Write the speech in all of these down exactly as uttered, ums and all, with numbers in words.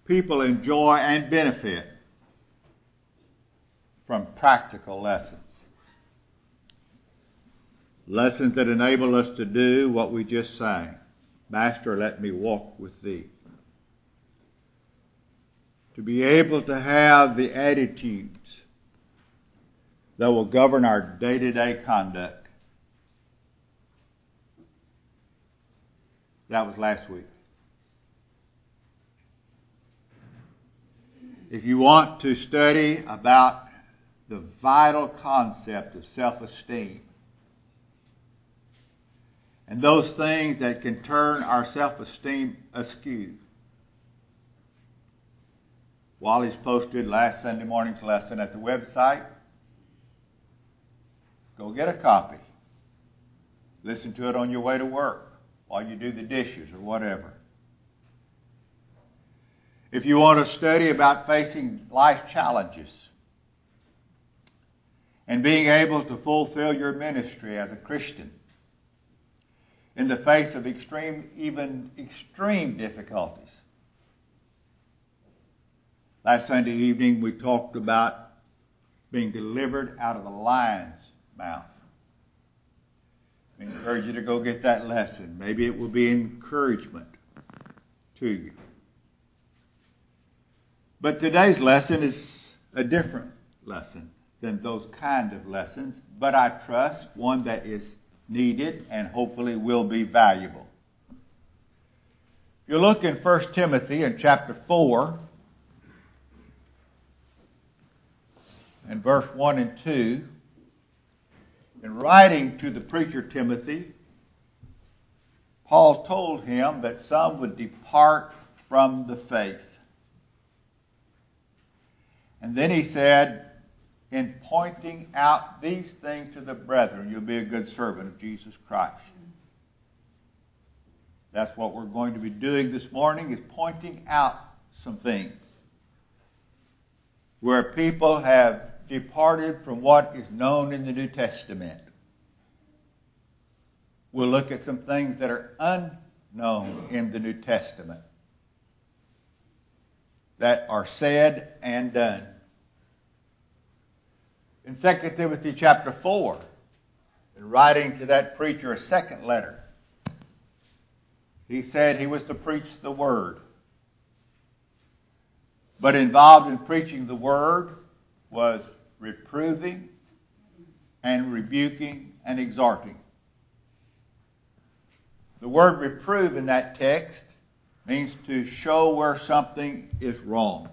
people enjoy and benefit from practical lessons. Lessons that enable us to do what we just sang. Master, let me walk with thee. To be able to have the attitudes that will govern our day-to-day conduct. That was last week. If you want to study about the vital concept of self-esteem and those things that can turn our self-esteem askew, Wally's posted last Sunday morning's lesson at the website. Go get a copy. Listen to it on your way to work while you do the dishes or whatever. If you want to study about facing life challenges and being able to fulfill your ministry as a Christian in the face of extreme, even extreme difficulties. Last Sunday evening we talked about being delivered out of the lion's mouth. I encourage you to go get that lesson. Maybe it will be encouragement to you. But today's lesson is a different lesson than those kind of lessons, but I trust one that is needed and hopefully will be valuable. If you look in First Timothy in chapter four, in verse one and two, in writing to the preacher Timothy, Paul told him that some would depart from the faith. And then he said, in pointing out these things to the brethren, you'll be a good servant of Jesus Christ. That's what we're going to be doing this morning, is pointing out some things where people have departed from what is known in the New Testament. We'll look at some things that are unknown in the New Testament that are said and done. In Second Timothy chapter four, in writing to that preacher a second letter, he said he was to preach the Word. But involved in preaching the Word was reproving and rebuking and exhorting. The word reprove in that text means to show where something is wrong.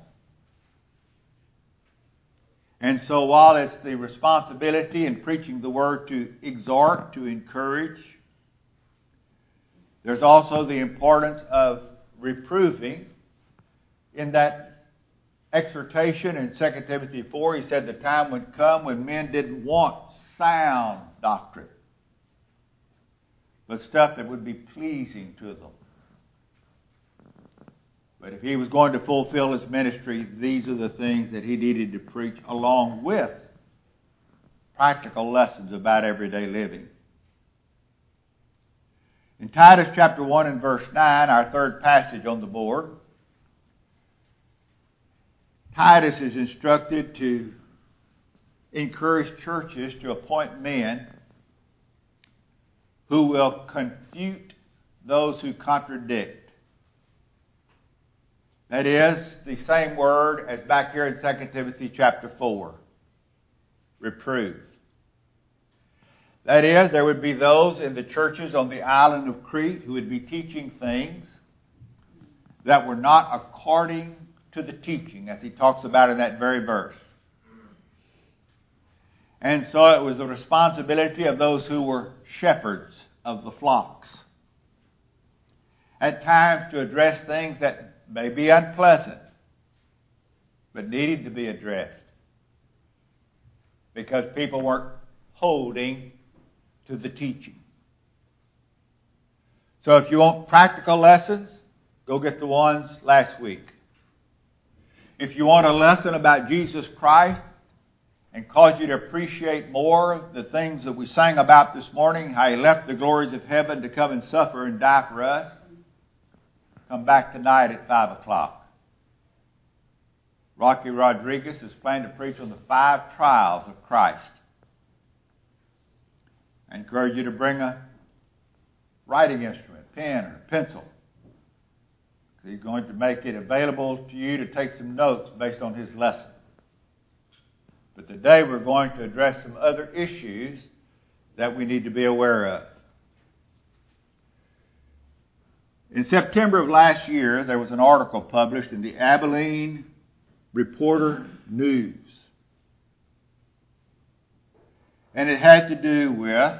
And so while it's the responsibility in preaching the Word to exhort, to encourage, there's also the importance of reproving. In that exhortation in Second Timothy four, he said the time would come when men didn't want sound doctrine, but stuff that would be pleasing to them. But if he was going to fulfill his ministry, these are the things that he needed to preach, along with practical lessons about everyday living. In Titus chapter one and verse nine, our third passage on the board, Titus is instructed to encourage churches to appoint men who will confute those who contradict. That is the same word as back here in Second Timothy chapter four. Reprove. That is, there would be those in the churches on the island of Crete who would be teaching things that were not according to the teaching, as he talks about in that very verse. And so it was the responsibility of those who were shepherds of the flocks at times to address things that may be unpleasant, but needed to be addressed because people weren't holding to the teaching. So if you want practical lessons, go get the ones last week. If you want a lesson about Jesus Christ and cause you to appreciate more the things that we sang about this morning, how he left the glories of heaven to come and suffer and die for us, come back tonight at five o'clock. Rocky Rodriguez is planning to preach on the five trials of Christ. I encourage you to bring a writing instrument, pen or pencil. He's going to make it available to you to take some notes based on his lesson. But today we're going to address some other issues that we need to be aware of. In September of last year, there was an article published in the Abilene Reporter News. And it had to do with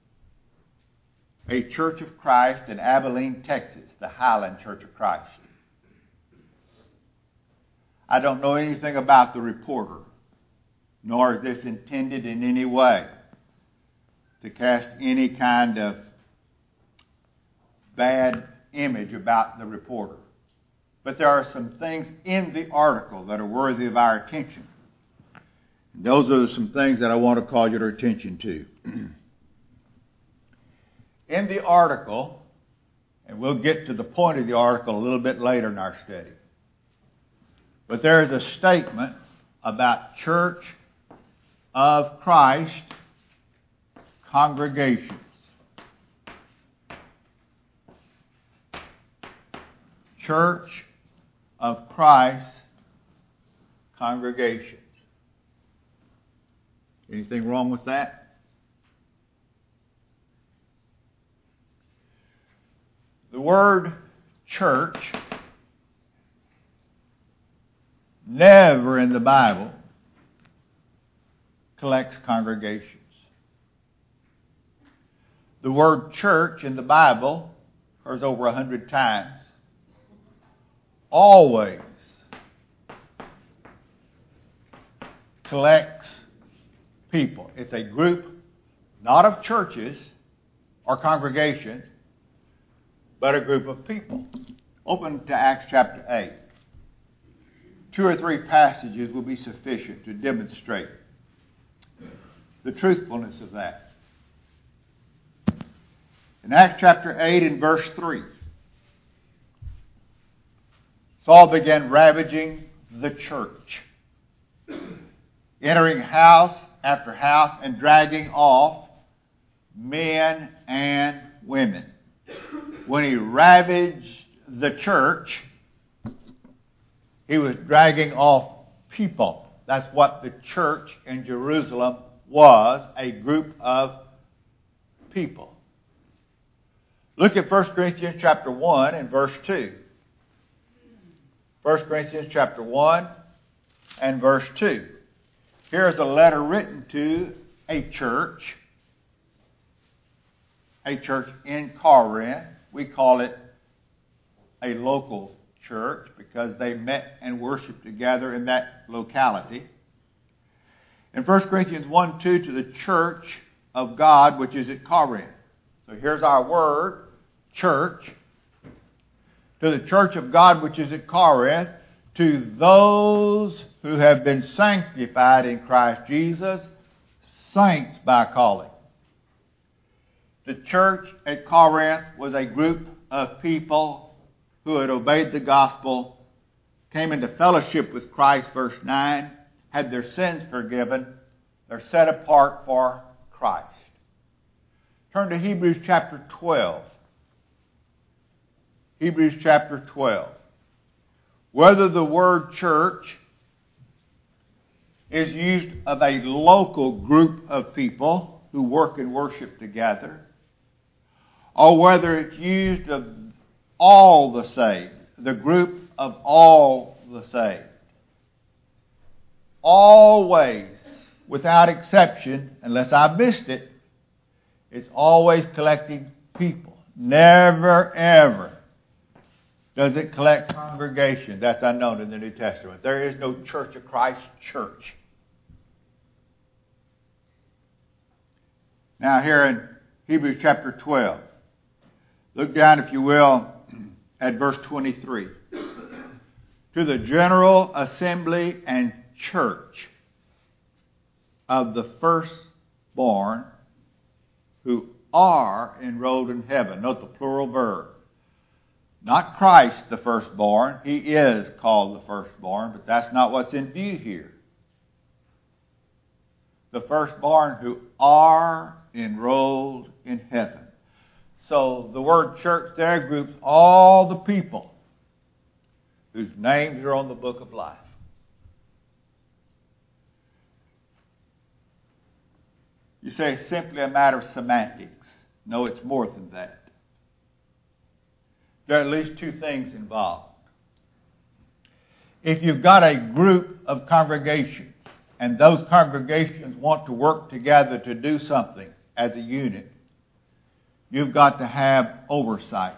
a Church of Christ in Abilene, Texas, the Highland Church of Christ. I don't know anything about the reporter, nor is this intended in any way to cast any kind of bad image about the reporter. But there are some things in the article that are worthy of our attention. Those are some things that I want to call your attention to. In the article, and we'll get to the point of the article a little bit later in our study, but there is a statement about Church of Christ congregations. Church of Christ congregations. Anything wrong with that? The word church never in the Bible collects congregations. The word church in the Bible occurs over a hundred times. Always collects people. It's a group, not of churches or congregations, but a group of people. Open to Acts chapter eight. Two or three passages will be sufficient to demonstrate the truthfulness of that. In Acts chapter eight and verse three, Saul began ravaging the church, entering house after house and dragging off men and women. When he ravaged the church, he was dragging off people. That's what the church in Jerusalem was, a group of people. Look at First Corinthians chapter one and verse two. First Corinthians chapter one and verse two. Here is a letter written to a church, a church in Corinth. We call it a local church because they met and worshiped together in that locality. In First Corinthians one two, to the church of God which is at Corinth. So here's our word, church. To the church of God which is at Corinth, to those who have been sanctified in Christ Jesus, saints by calling. The church at Corinth was a group of people who had obeyed the gospel, came into fellowship with Christ, verse nine, had their sins forgiven. They're set apart for Christ. Turn to Hebrews chapter twelve. Hebrews chapter twelve. Whether the word church is used of a local group of people who work and worship together, or whether it's used of all the saved, the group of all the saved. Always, without exception, unless I missed it, it's always collecting people. Never, ever does it collect congregation. That's unknown in the New Testament. There is no Church of Christ church. Now here in Hebrews chapter twelve, look down, if you will, at verse twenty-three. To the general assembly and church of the firstborn who are enrolled in heaven. Note the plural verb. Not Christ the firstborn. He is called the firstborn, but that's not what's in view here. The firstborn who are enrolled in heaven. So the word church there groups all the people whose names are on the book of life. You say it's simply a matter of semantics. No, it's more than that. There are at least two things involved. If you've got a group of congregations, and those congregations want to work together to do something as a unit, you've got to have oversight.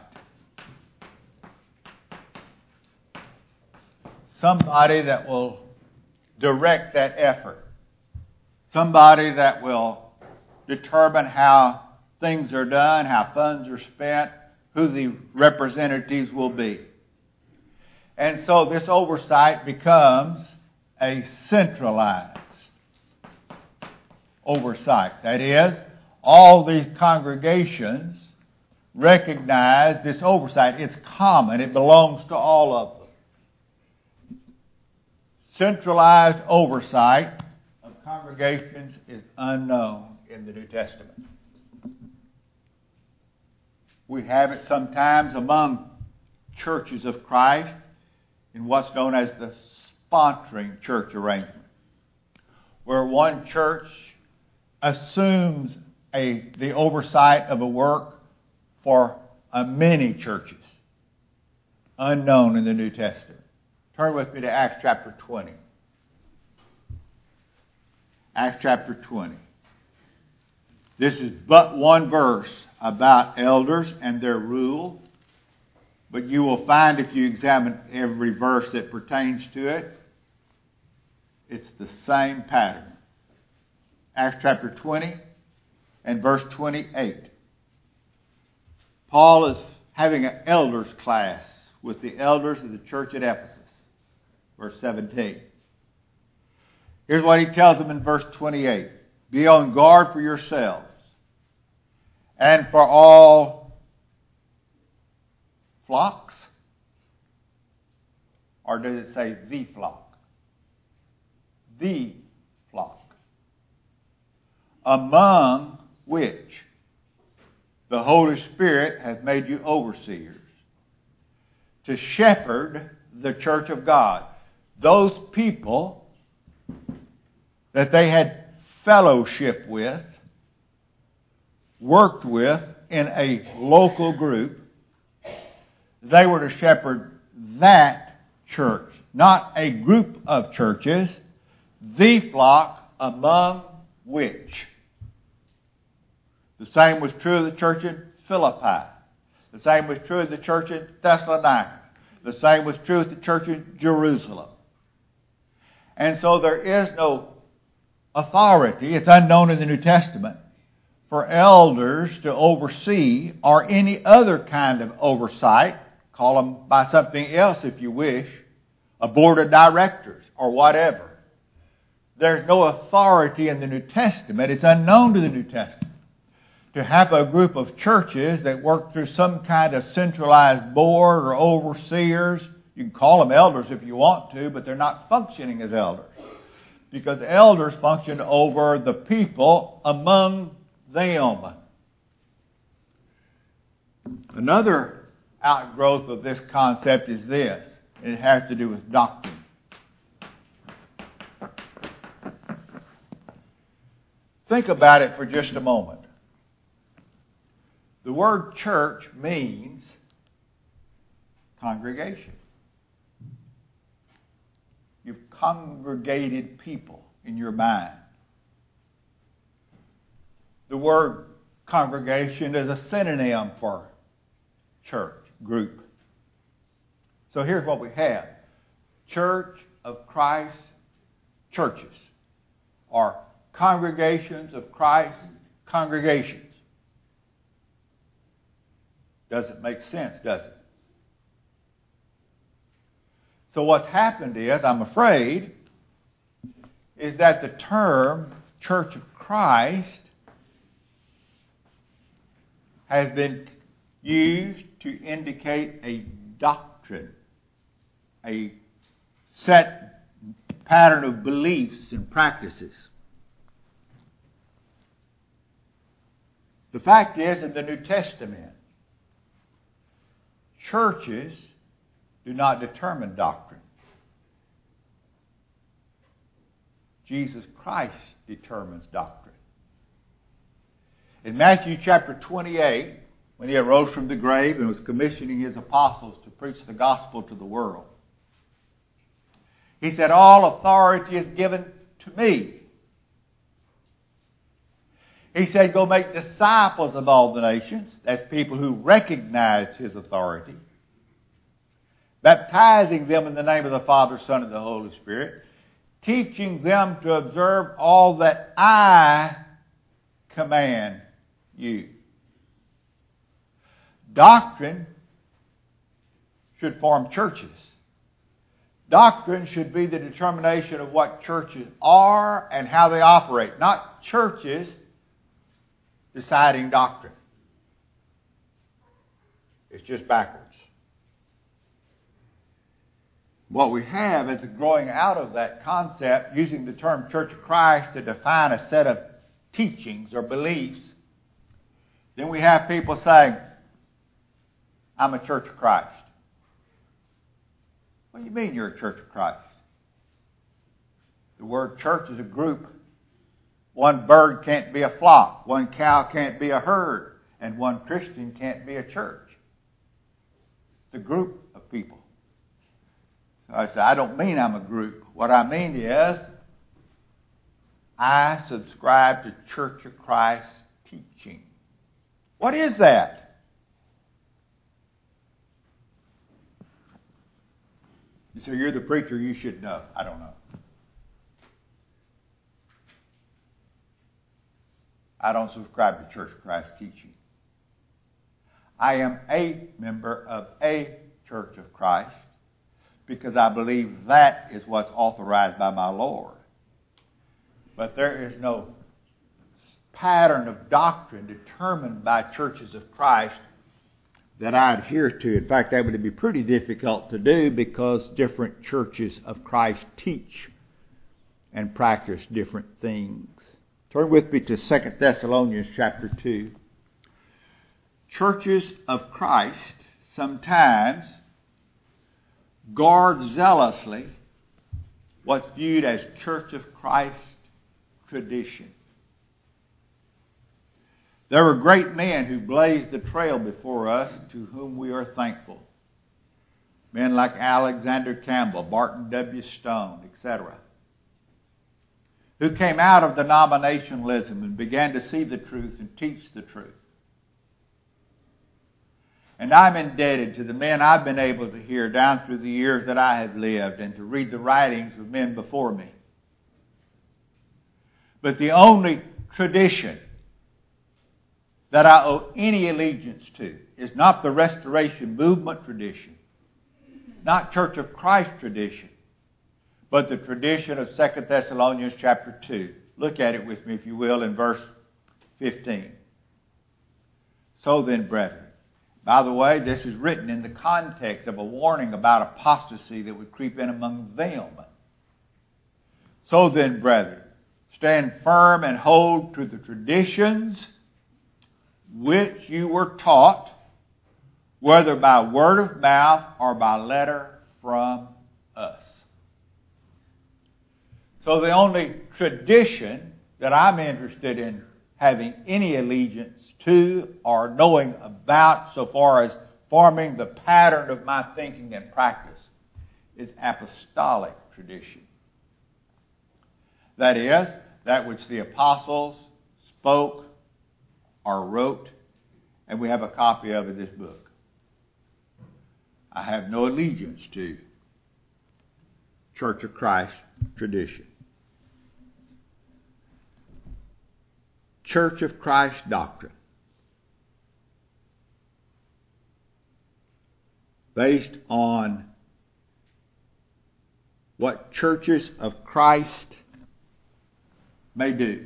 Somebody that will direct that effort. Somebody that will determine how things are done, how funds are spent, who the representatives will be. And so this oversight becomes a centralized oversight. That is, all these congregations recognize this oversight. It's common. It belongs to all of them. Centralized oversight of congregations is unknown in the New Testament. We have it sometimes among churches of Christ in what's known as the sponsoring church arrangement, where one church assumes a, the oversight of a work for a many churches, unknown in the New Testament. Turn with me to Acts chapter twenty. Acts chapter twenty. This is but one verse about elders and their rule, but you will find if you examine every verse that pertains to it, it's the same pattern. Acts chapter twenty and verse twenty-eight. Paul is having an elders class with the elders of the church at Ephesus. Verse seventeen. Here's what he tells them in verse twenty-eight. Be on guard for yourselves and for all flocks. Or does it say the flock? The flock. Among which the Holy Spirit hath made you overseers to shepherd the church of God. Those people that they had fellowship with, worked with in a local group, they were to shepherd that church, not a group of churches, the flock among which. The same was true of the church in Philippi. The same was true of the church in Thessalonica. The same was true of the church in Jerusalem. And so there is no authority, it's unknown in the New Testament, for elders to oversee or any other kind of oversight, call them by something else if you wish, a board of directors or whatever. There's no authority in the New Testament. It's unknown to the New Testament to have a group of churches that work through some kind of centralized board or overseers. You can call them elders if you want to, but they're not functioning as elders. Because elders function over the people among them. Another outgrowth of this concept is this. It has to do with doctrine. Think about it for just a moment. The word church means congregation. You've congregated people in your mind. The word congregation is a synonym for church, group. So here's what we have. Church of Christ churches, or congregations of Christ congregations. Doesn't make sense, does it? So what's happened is, I'm afraid, is that the term Church of Christ has been used to indicate a doctrine, a set pattern of beliefs and practices. The fact is, in the New Testament, churches do not determine doctrine. Jesus Christ determines doctrine. In Matthew chapter twenty-eight, when he arose from the grave and was commissioning his apostles to preach the gospel to the world, he said, all authority is given to me. He said, go make disciples of all the nations. That's people who recognize his authority. Baptizing them in the name of the Father, Son, and the Holy Spirit. Teaching them to observe all that I command you. Doctrine should form churches. Doctrine should be the determination of what churches are and how they operate, not churches deciding doctrine. It's just backwards. What we have is a growing out of that concept, using the term Church of Christ to define a set of teachings or beliefs. Then we have people saying, I'm a Church of Christ. What do you mean you're a Church of Christ? The word church is a group. One bird can't be a flock. One cow can't be a herd. And one Christian can't be a church. It's a group of people. So I say, I don't mean I'm a group. What I mean is, I subscribe to Church of Christ teaching. What is that? You say, you're the preacher, you should know. I don't know. I don't subscribe to Church of Christ teaching. I am a member of a Church of Christ because I believe that is what's authorized by my Lord. But there is no pattern of doctrine determined by churches of Christ that I adhere to. In fact, that would be pretty difficult to do because different churches of Christ teach and practice different things. Turn with me to Second Thessalonians chapter two. Churches of Christ sometimes guard zealously what's viewed as Church of Christ tradition. There were great men who blazed the trail before us, to whom we are thankful. Men like Alexander Campbell, Barton W. Stone, et cetera, who came out of denominationalism and began to see the truth and teach the truth. And I'm indebted to the men I've been able to hear down through the years that I have lived and to read the writings of men before me. But the only tradition that I owe any allegiance to is not the Restoration Movement tradition, not Church of Christ tradition, but the tradition of Second Thessalonians chapter two. Look at it with me, if you will, in verse fifteen. So then, brethren, by the way, this is written in the context of a warning about apostasy that would creep in among them. So then, brethren, stand firm and hold to the traditions which you were taught, whether by word of mouth or by letter from us. So the only tradition that I'm interested in having any allegiance to or knowing about so far as forming the pattern of my thinking and practice is apostolic tradition. That is, that which the apostles spoke or wrote, and we have a copy of in this book. I have no allegiance to Church of Christ tradition. Church of Christ doctrine, based on what churches of Christ may do,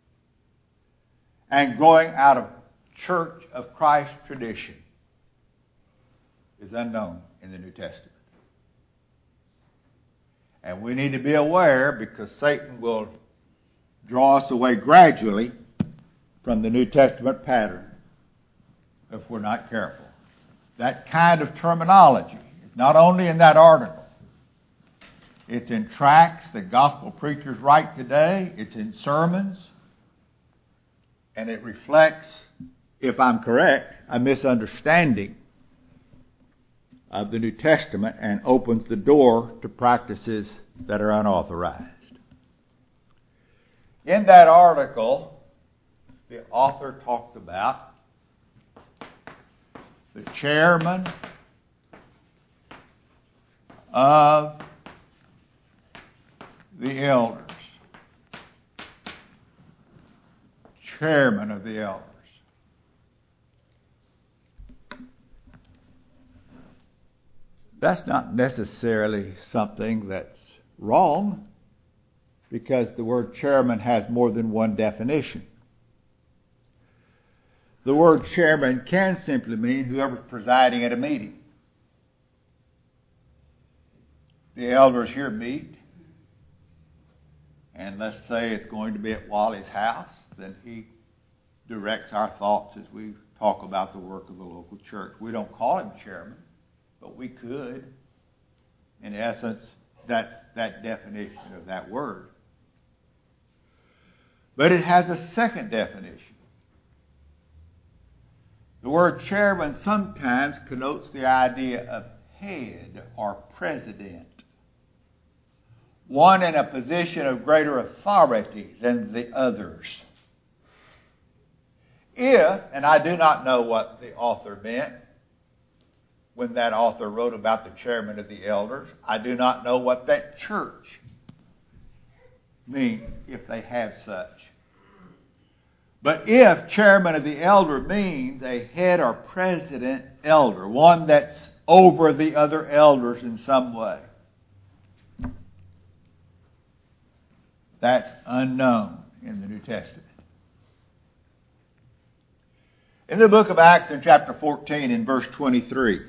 and growing out of Church of Christ tradition, is unknown in the New Testament. And we need to be aware, because Satan will draw us away gradually from the New Testament pattern if we're not careful. That kind of terminology is not only in that article. It's in tracts that gospel preachers write today. It's in sermons. And it reflects, if I'm correct, a misunderstanding of the New Testament and opens the door to practices that are unauthorized. In that article, the author talked about the chairman of the elders. Chairman of the elders. That's not necessarily something that's wrong, because the word chairman has more than one definition. The word chairman can simply mean whoever's presiding at a meeting. The elders here meet, and let's say it's going to be at Wally's house, then he directs our thoughts as we talk about the work of the local church. We don't call him chairman, but we could. In essence, that's that definition of that word. But it has a second definition. The word chairman sometimes connotes the idea of head or president. One in a position of greater authority than the others. If, and I do not know what the author meant when that author wrote about the chairman of the elders, I do not know what that church means if they have such. But if chairman of the elder means a head or president elder, one that's over the other elders in some way, that's unknown in the New Testament. In the book of Acts in chapter fourteen in verse twenty-three,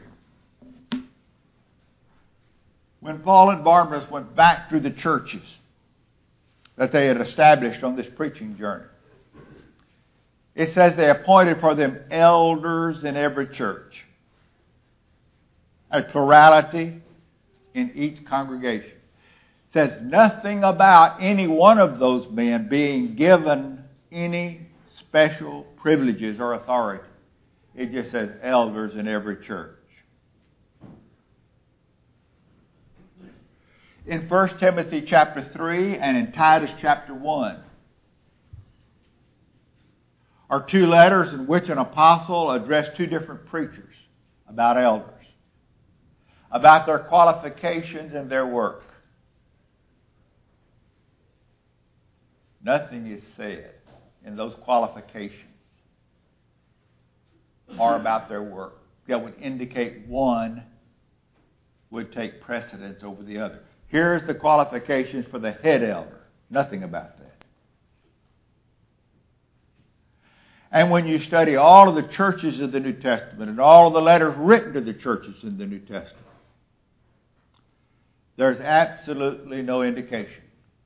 when Paul and Barnabas went back through the churches that they had established on this preaching journey, it says they appointed for them elders in every church, a plurality in each congregation. It says nothing about any one of those men being given any special privileges or authority. It just says elders in every church. In First Timothy chapter three and in Titus chapter one are two letters in which an apostle addressed two different preachers about elders, about their qualifications and their work. Nothing is said in those qualifications or about their work that would indicate one would take precedence over the other. Here's the qualifications for the head elder. Nothing about that. And when you study all of the churches of the New Testament and all of the letters written to the churches in the New Testament, there's absolutely no indication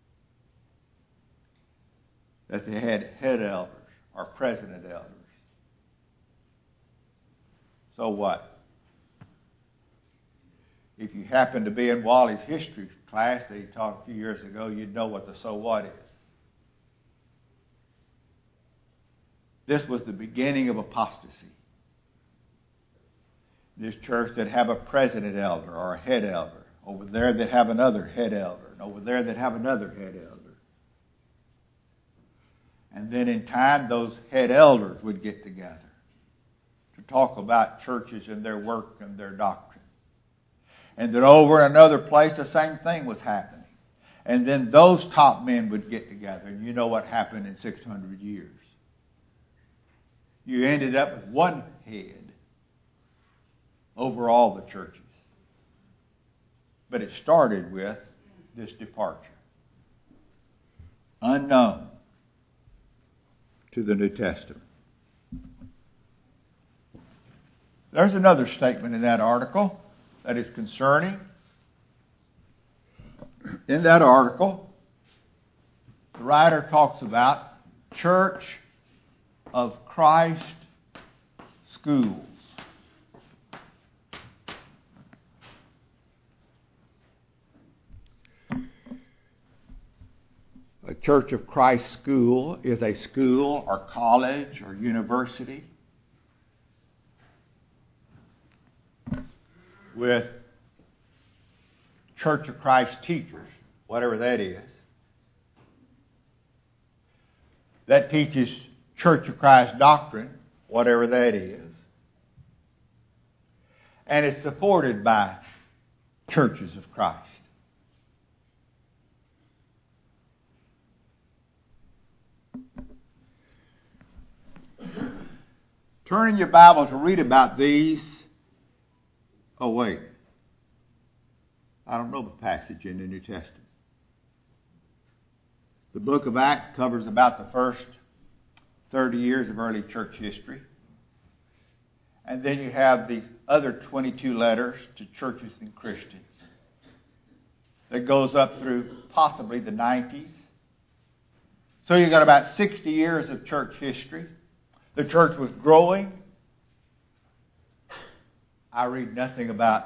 that they had head elders or president elders. So what? If you happen to be in Wally's history class that he taught a few years ago, you'd know what the so what is. This was the beginning of apostasy. This church that have a president elder or a head elder. Over there that have another head elder. And over there that have another head elder. And then in time, those head elders would get together to talk about churches and their work and their doctrine. And then over in another place, the same thing was happening. And then those top men would get together. And you know what happened in six hundred years. You ended up with one head over all the churches. But it started with this departure. Unknown to the New Testament. There's another statement in that article that is concerning. In that article, the writer talks about Church of Christ schools. A Church of Christ school is a school or college or university with Church of Christ teachers, whatever that is, that teaches Church of Christ doctrine, whatever that is, and is supported by churches of Christ. Turn in your Bible to read about these. Oh, wait. I don't know the passage in the New Testament. The book of Acts covers about the first thirty years of early church history. And then you have these other twenty-two letters to churches and Christians that goes up through possibly the nineties. So you've got about sixty years of church history. The church was growing. I read nothing about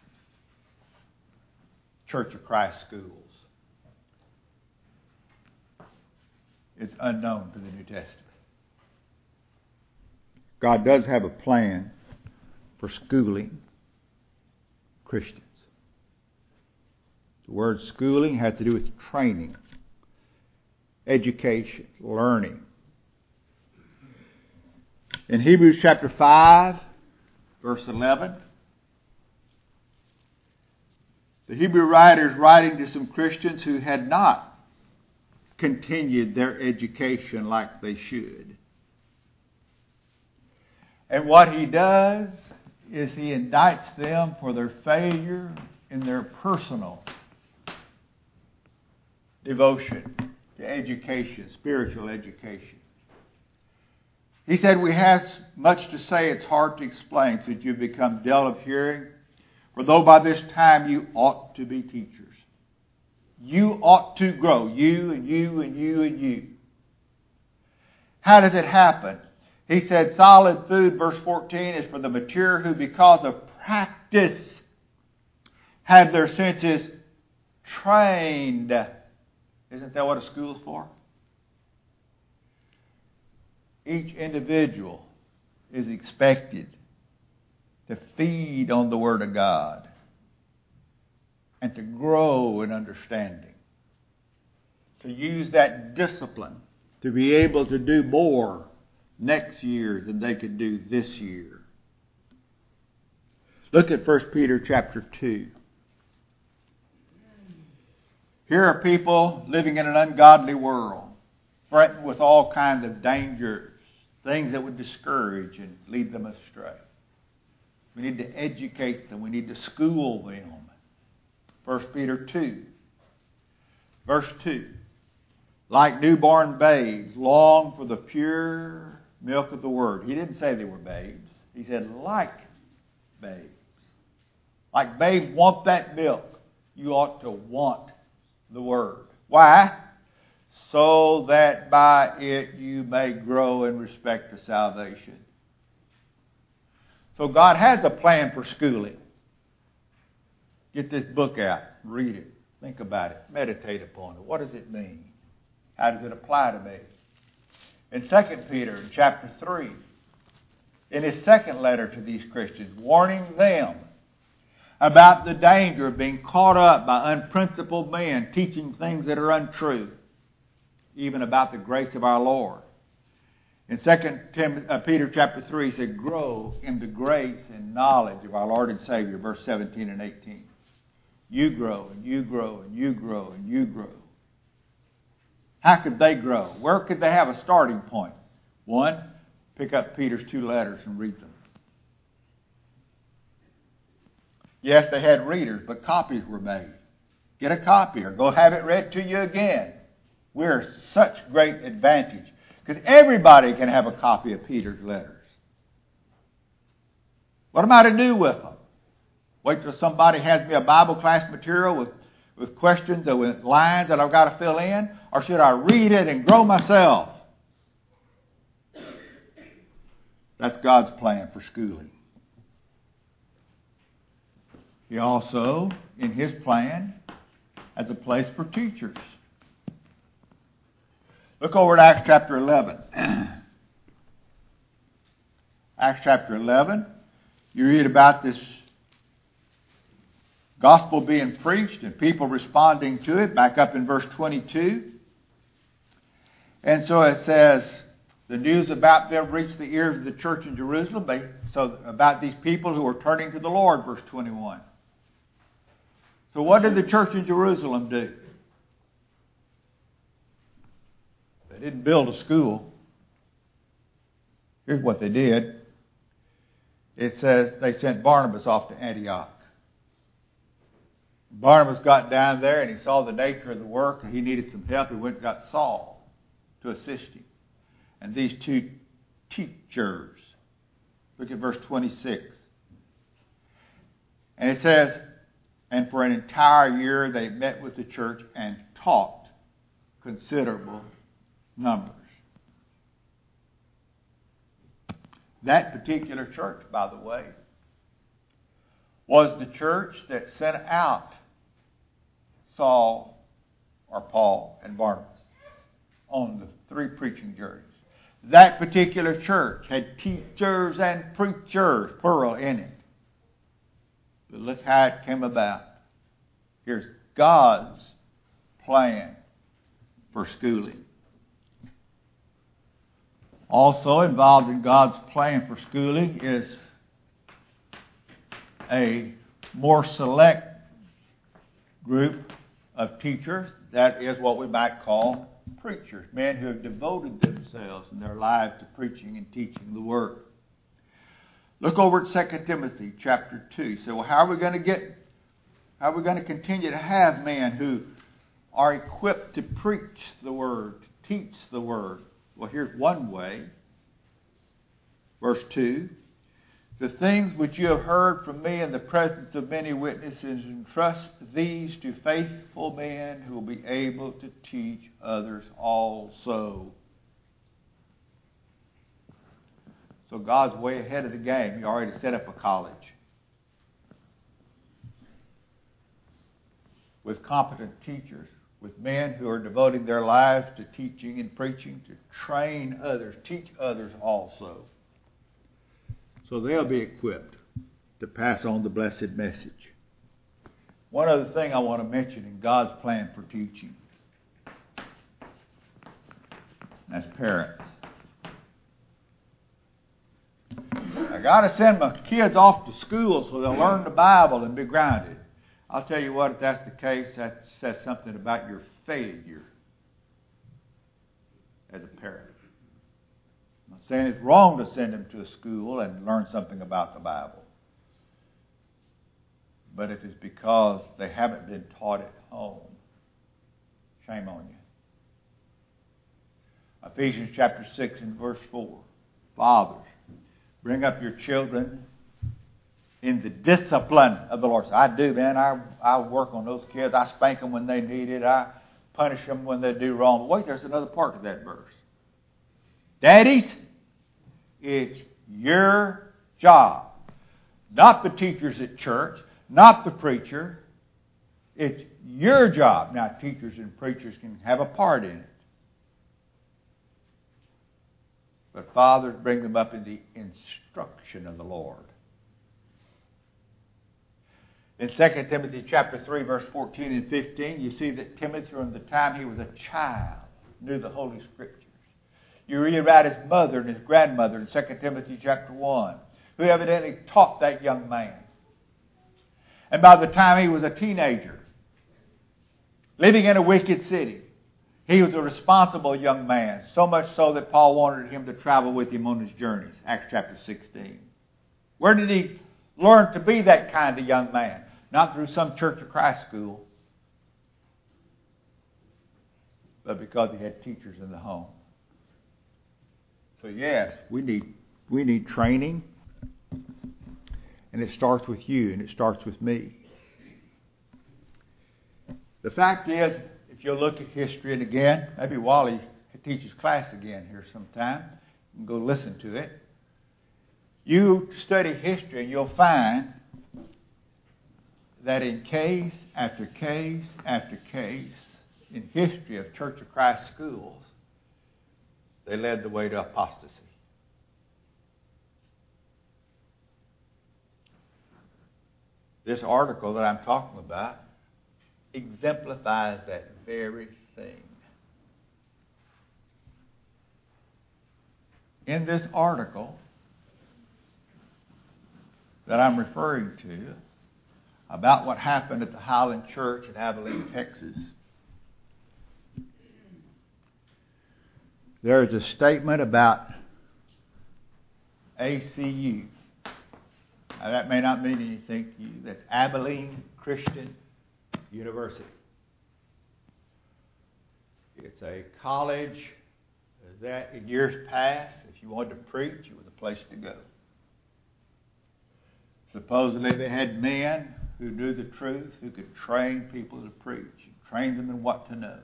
Church of Christ schools. It's unknown to the New Testament. God does have a plan for schooling Christians. The word schooling has to do with training, education, learning. In Hebrews chapter five, verse eleven, the Hebrew writer is writing to some Christians who had not continued their education like they should. And what he does is he indicts them for their failure in their personal devotion to education, spiritual education. He said, we have much to say, it's hard to explain, since you've become dull of hearing. For though by this time you ought to be teachers. You ought to grow. You and you and you and you. How does it happen? He said solid food, verse fourteen, is for the mature who because of practice have their senses trained. Isn't that what a school's for? Each individual is expected to feed on the Word of God and to grow in understanding. To use that discipline to be able to do more next year than they could do this year. Look at First Peter chapter two. Here are people living in an ungodly world, threatened with all kinds of dangers, things that would discourage and lead them astray. We need to educate them. We need to school them. First Peter two, verse two. Like newborn babes, long for the pure milk of the Word. He didn't say they were babes. He said like babes. Like babes want that milk, you ought to want the Word. Why? So that by it you may grow in respect to salvation. So God has a plan for schooling. Get this book out. Read it. Think about it. Meditate upon it. What does it mean? How does it apply to me? In Second Peter in chapter three, in his second letter to these Christians, warning them about the danger of being caught up by unprincipled men teaching things that are untrue, even about the grace of our Lord. In Second Peter chapter three, he said, grow in the grace and knowledge of our Lord and Savior, verse seventeen and eighteen. You grow, and you grow, and you grow, and you grow. How could they grow? Where could they have a starting point? One, pick up Peter's two letters and read them. Yes, they had readers, but copies were made. Get a copy or go have it read to you again. We're such great advantage because everybody can have a copy of Peter's letters. What am I to do with them? Wait till somebody has me a Bible class material with, with questions or with lines that I've got to fill in? Or should I read it and grow myself? That's God's plan for schooling. He also, in His plan, has a place for teachers. Look over at Acts chapter eleven. Acts chapter eleven, you read about this gospel being preached and people responding to it, back up in verse twenty-two. And so it says, the news about them reached the ears of the church in Jerusalem. They, so about these people who are turning to the Lord, verse twenty-one. So what did the church in Jerusalem do? They didn't build a school. Here's what they did. It says they sent Barnabas off to Antioch. Barnabas got down there and he saw the nature of the work. He needed some help. He went and got Saul to assist him. And these two teachers. Look at verse twenty-six. And it says, and for an entire year they met with the church and taught considerable numbers. That particular church, by the way, was the church that sent out Saul or Paul and Barnabas on the three preaching journeys. That particular church had teachers and preachers, plural, in it. But look how it came about. Here's God's plan for schooling. Also involved in God's plan for schooling is a more select group of teachers. That is what we might call preachers, men who have devoted themselves in their lives to preaching and teaching the Word. Look over at Second Timothy chapter two. You say, well, how are we going to get, how are we going to continue to have men who are equipped to preach the Word, to teach the Word? Well, here's one way. Verse two. The things which you have heard from me in the presence of many witnesses, entrust these to faithful men who will be able to teach others also. So God's way ahead of the game. He already set up a college with competent teachers, with men who are devoting their lives to teaching and preaching, to train others, teach others also. So they'll be equipped to pass on the blessed message. One other thing I want to mention in God's plan for teaching. That's parents. I got to send my kids off to school so they'll learn the Bible and be grounded. I'll tell you what, if that's the case, that says something about your failure as a parent. I'm not saying it's wrong to send them to a school and learn something about the Bible. But if it's because they haven't been taught at home, shame on you. Ephesians chapter six and verse four. Fathers, bring up your children in the discipline of the Lord. So I do, man. I, I work on those kids. I spank them when they need it. I punish them when they do wrong. But wait, there's another part to that verse. Daddies, it's your job. Not the teachers at church, not the preacher. It's your job. Now, teachers and preachers can have a part in it. But fathers, bring them up in the instruction of the Lord. In Second Timothy chapter three, verse fourteen and fifteen, you see that Timothy, from the time he was a child, knew the Holy Scriptures. You read about his mother and his grandmother in Second Timothy chapter one, who evidently taught that young man. And by the time he was a teenager, living in a wicked city, he was a responsible young man, so much so that Paul wanted him to travel with him on his journeys, Acts chapter sixteen. Where did he learn to be that kind of young man? Not through some Church of Christ school, but because he had teachers in the home. So yes, we need we need training. And it starts with you, and it starts with me. The fact is, if you'll look at history, and again, maybe Wally teaches class again here sometime. You can go listen to it. You study history, and you'll find that in case after case after case in history of Church of Christ schools, they led the way to apostasy. This article that I'm talking about exemplifies that very thing. In this article that I'm referring to about what happened at the Highland Church in Abilene, Texas, there is a statement about A C U. Now, that may not mean anything to you. That's Abilene Christian University. It's a college that in years past, if you wanted to preach, it was a place to go. Supposedly they had men who knew the truth, who could train people to preach, and train them in what to know.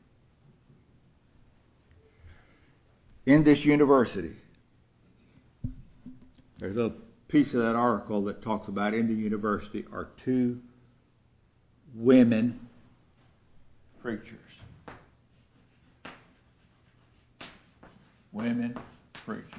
In this university, there's a piece of that article that talks about in the university are two women preachers. Women preachers.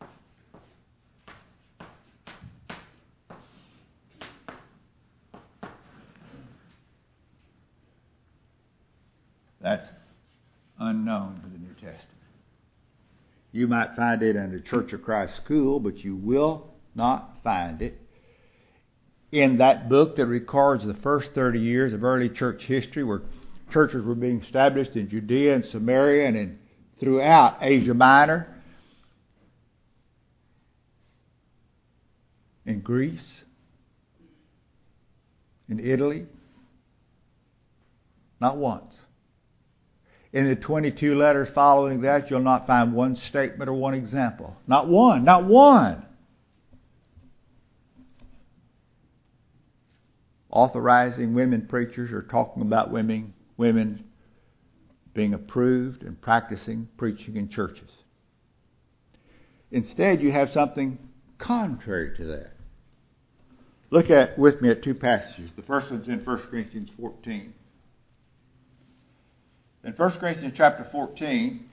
That's unknown to the New Testament. You might find it in a Church of Christ school, but you will not find it in that book that records the first thirty years of early church history, where churches were being established in Judea and Samaria and in, throughout Asia Minor, in Greece, in Italy. Not once. In the twenty-two letters following that, you'll not find one statement or one example. Not one. Not one. Authorizing women preachers or talking about women, women being approved and practicing preaching in churches. Instead, you have something contrary to that. Look at with me at two passages. The first one's in First Corinthians fourteen. In First Corinthians chapter fourteen,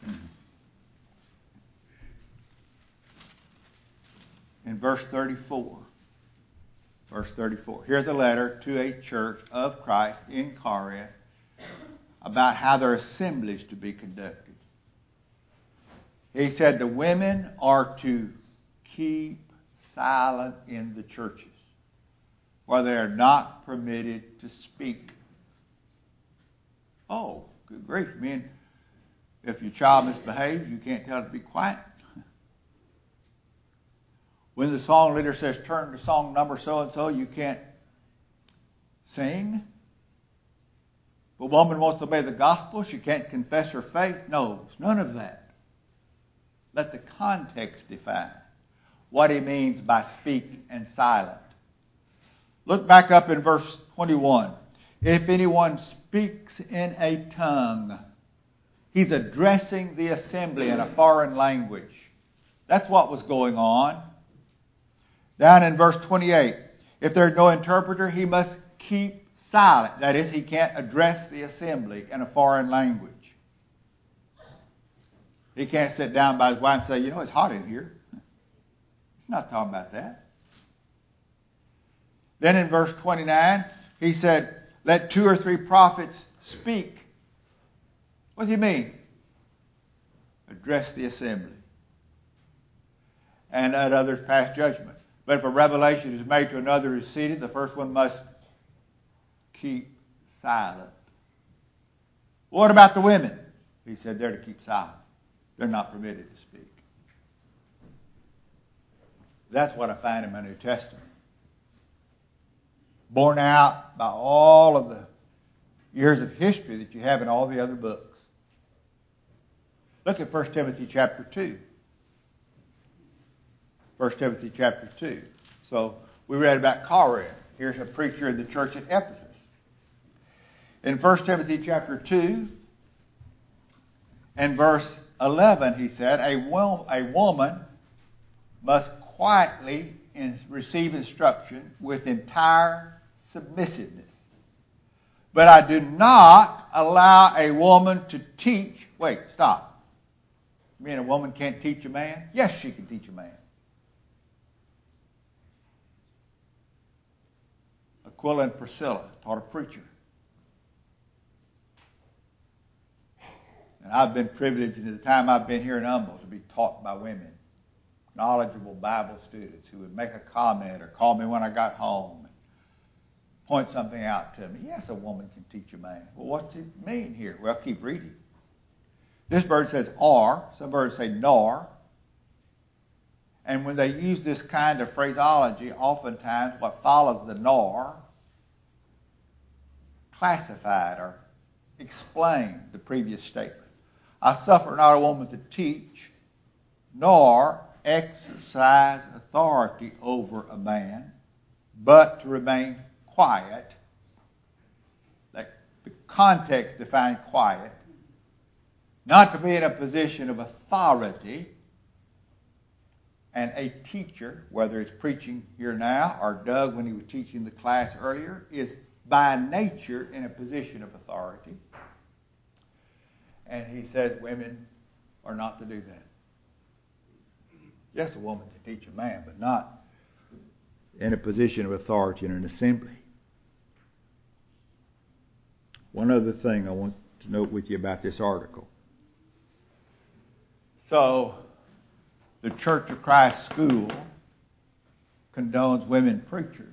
in verse thirty-four. Verse thirty-four. Here's a letter to a church of Christ in Corinth about how their assemblies to be conducted. He said the women are to keep silent in the churches, where they are not permitted to speak. Oh, good grief. I mean, if your child misbehaves, you can't tell it to be quiet. When the song leader says, turn to song number so-and-so, you can't sing. If a woman wants to obey the gospel, she can't confess her faith. No, it's none of that. Let the context define what he means by speak and silent. Look back up in verse twenty-one. If anyone speaks in a tongue, he's addressing the assembly in a foreign language. That's what was going on. Down in verse twenty-eight, if there's no interpreter, he must keep silent. That is, he can't address the assembly in a foreign language. He can't sit down by his wife and say, you know, it's hot in here. He's not talking about that. Then in verse twenty-nine, he said, let two or three prophets speak. What does he mean? Address the assembly. And let others pass judgment. But if a revelation is made to another who is seated, the first one must keep silent. What about the women? He said they're to keep silent. They're not permitted to speak. That's what I find in my New Testament. Borne out by all of the years of history that you have in all the other books. Look at First Timothy chapter two. First Timothy chapter two. So We read about Corinth. Here's a preacher in the church at Ephesus. In First Timothy chapter two and verse eleven, he said, a, wo- a woman must quietly in- receive instruction with entire submissiveness. But I do not allow a woman to teach. Wait, stop. You mean a woman can't teach a man? Yes, she can teach a man. Aquila and Priscilla taught a preacher. And I've been privileged in the time I've been here in Humboldt to be taught by women, knowledgeable Bible students who would make a comment or call me when I got home and point something out to me. Yes, a woman can teach a man. Well, what's it mean here? Well, keep reading. This bird says "are." Some birds say "nor." And when they use this kind of phraseology, oftentimes what follows the "nor" classified or explained the previous statement. I suffer not a woman to teach, nor exercise authority over a man, but to remain quiet. Like the context defined quiet. Not to be in a position of authority. And a teacher, whether it's preaching here now or Doug when he was teaching the class earlier, is by nature in a position of authority. And he said women are not to do that. Yes, a woman can teach a man, but not in a position of authority in an assembly. One other thing I want to note with you about this article. So, the Church of Christ School condones women preachers.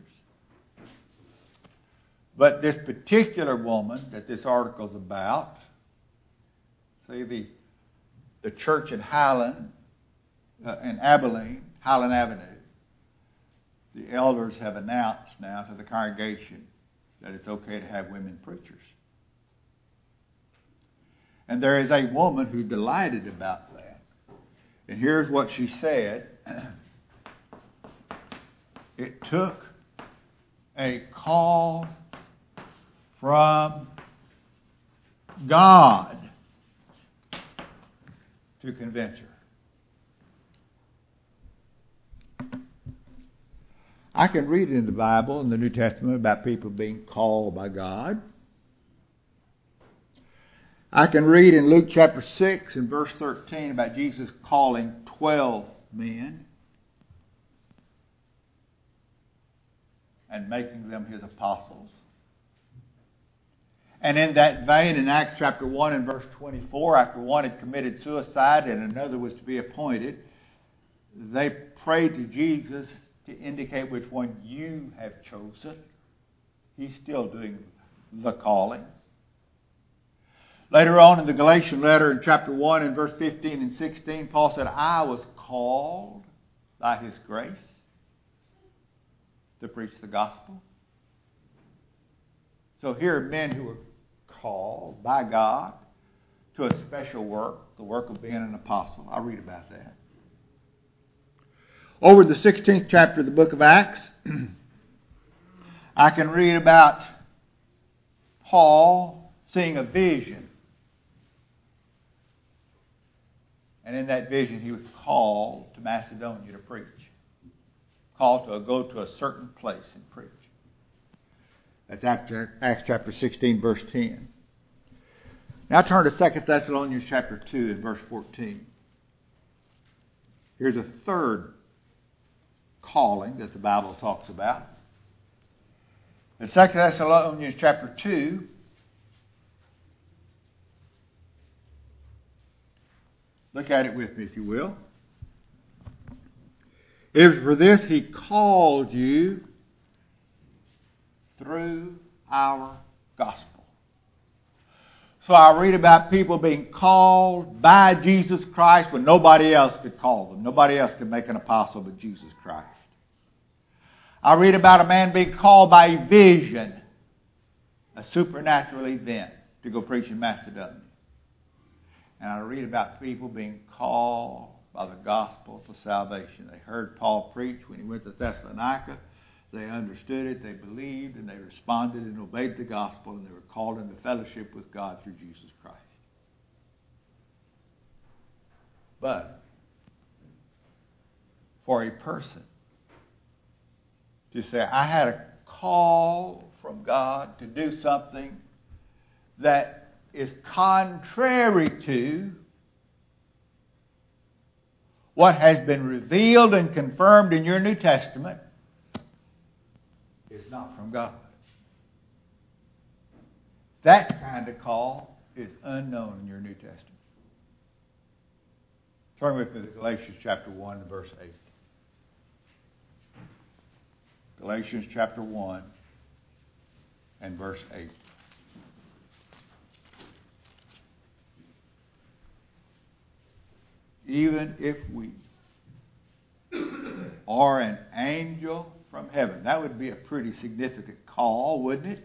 But this particular woman that this article is about, see the the church in Highland, uh, in Abilene, Highland Avenue, the elders have announced now to the congregation that it's okay to have women preachers. And there is a woman who's delighted about that. And here's what she said. It took a call from God to convince her. I can read in the Bible, in the New Testament, about people being called by God. I can read in Luke chapter six and verse thirteen about Jesus calling twelve men and making them his apostles. And in that vein, in Acts chapter one and verse twenty-four, after one had committed suicide and another was to be appointed, they prayed to Jesus to indicate which one you have chosen. He's still doing the calling. Later on in the Galatian letter in chapter one and verse fifteen and sixteen, Paul said, I was called by his grace to preach the gospel. So here are men who were called by God to a special work, the work of being an apostle. I read about that. Over the sixteenth chapter of the book of Acts, I can read about Paul seeing a vision. And in that vision, he was called to Macedonia to preach. Called to go to a certain place and preach. That's Acts chapter sixteen, verse ten. Now turn to Second Thessalonians chapter two and verse fourteen. Here's a third calling that the Bible talks about. In Second Thessalonians chapter two, look at it with me if you will. If for this he called you through our gospel. So I read about people being called by Jesus Christ when nobody else could call them. Nobody else could make an apostle but Jesus Christ. I read about a man being called by a vision, a supernatural event, to go preach in Macedonia. And I read about people being called by the gospel to salvation. They heard Paul preach when he went to Thessalonica. They understood it, they believed, and they responded and obeyed the gospel, and they were called into fellowship with God through Jesus Christ. But for a person to say, I had a call from God to do something that is contrary to what has been revealed and confirmed in your New Testament, is not from God. That kind of call is unknown in your New Testament. Turn with me to Galatians chapter one and verse eight. Galatians chapter one and verse eight. Even if we are an angel from heaven. That would be a pretty significant call, wouldn't it?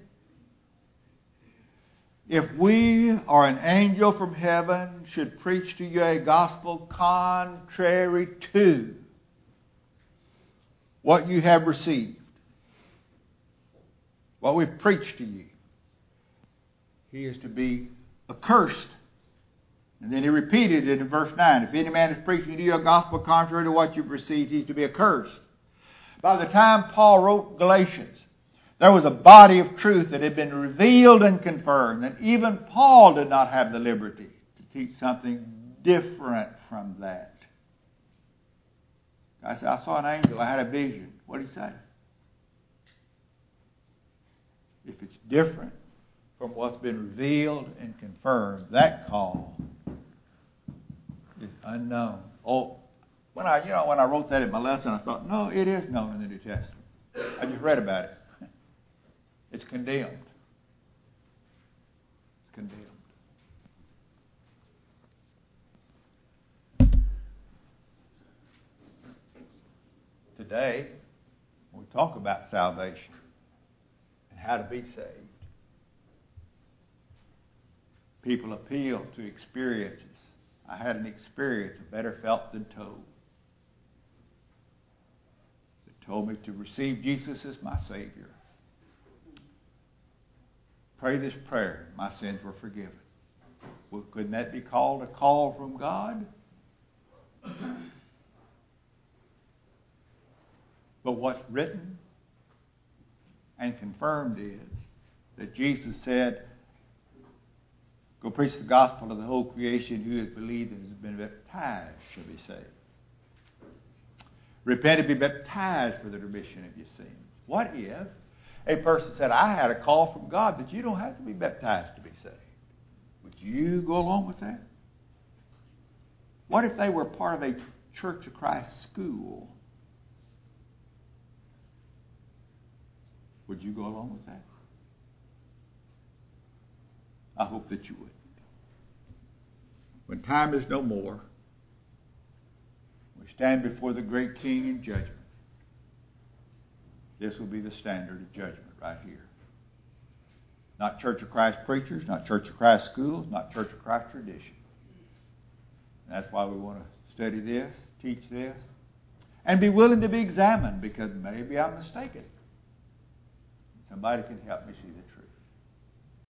If we are an angel from heaven, should preach to you a gospel contrary to what you have received, what we've preached to you, he is to be accursed. And then he repeated it in verse nine. If any man is preaching to you a gospel contrary to what you've received, he's to be accursed. By the time Paul wrote Galatians, there was a body of truth that had been revealed and confirmed. And even Paul did not have the liberty to teach something different from that. I said, I saw an angel. I had a vision. What did he say? If it's different from what's been revealed and confirmed, that call is unknown. Oh, when I, you know, when I wrote that in my lesson, I thought, no, it is known in the New Testament. I just read about it. It's condemned. It's condemned. Today, when we talk about salvation and how to be saved, people appeal to experiences. I had an experience better felt than told. It told me to receive Jesus as my Savior. Pray this prayer, my sins were forgiven. Well, couldn't that be called a call from God? But what's written and confirmed is that Jesus said, go preach the gospel to the whole creation. Who has believed and has been baptized shall be saved. Repent and be baptized for the remission of your sins. What if a person said, I had a call from God that you don't have to be baptized to be saved? Would you go along with that? What if they were part of a Church of Christ school? Would you go along with that? I hope that you would. When time is no more, we stand before the great King in judgment. This will be the standard of judgment right here. Not Church of Christ preachers, not Church of Christ schools, not Church of Christ tradition. And that's why we want to study this, teach this, and be willing to be examined, because maybe I'm mistaken. Somebody can help me see the truth.